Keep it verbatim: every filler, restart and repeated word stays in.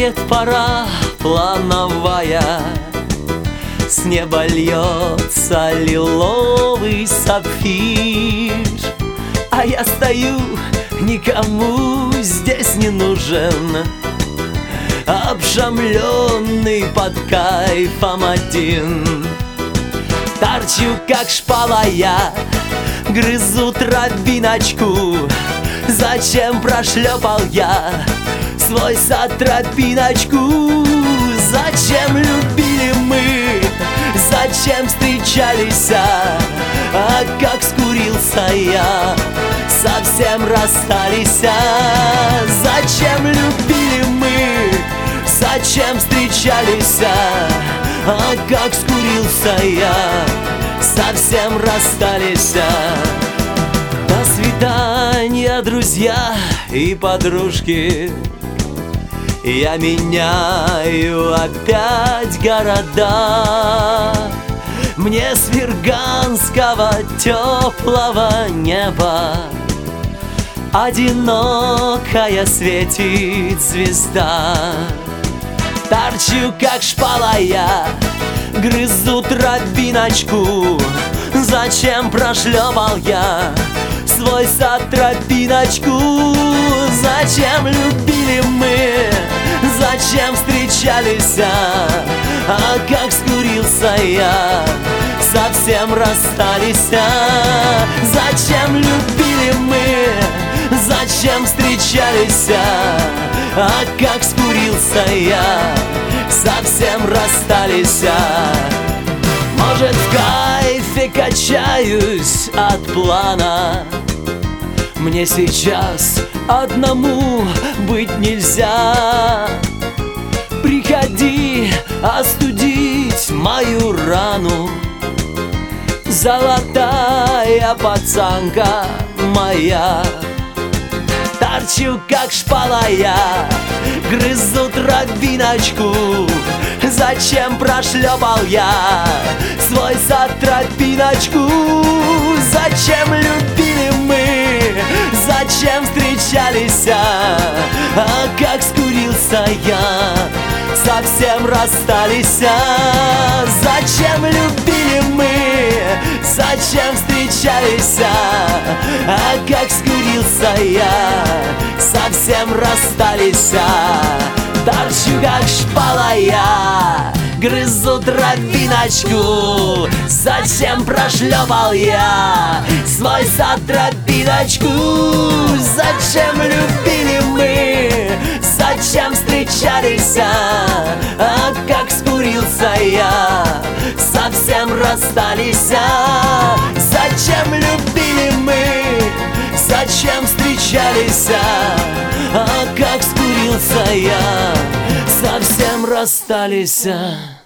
Наступает пора плановая, с неба льется лиловый сапфир, а я стою, никому здесь не нужен, обжамленный под кайфом один. Торчу, как шпала я, грызу тропиночку. Зачем прошлепал я свой сад тропиночку? Зачем любили мы, зачем встречались, а как скурился я, совсем расстались. Зачем любили мы, зачем встречались, а как скурился я, совсем расстались. До свидания, друзья и подружки. Я меняю опять города. Мне с вирганского теплого неба одинокая светит звезда. Торчу, как шпала я, грызу тропиночку. Зачем прошлепал я свой сад тропиночку? Зачем любили мы, зачем встречались, а как скурился я, совсем расстались. Зачем любили мы, зачем встречались, а как скурился я, совсем расстались. Может, в кайфе качаюсь от плана, мне сейчас одному быть нельзя. Приходи остудить мою рану, золотая пацанка моя. Торчу, как шпала я, грызу тропиночку. Зачем прошлепал я свой сад тропиночку? Зачем любили мы, зачем встречались, а как скурился я, совсем расстались. Зачем любили мы, зачем встречались, а как скурился я, совсем расстались. Торчу, как шпала я, грызу тропиночку. Зачем прошлепал я свой сад тропиночку? Зачем любили мы, зачем встречались, а как скурился я, совсем расстались. Зачем любили мы, зачем встречались, а как скурился я, совсем расстались.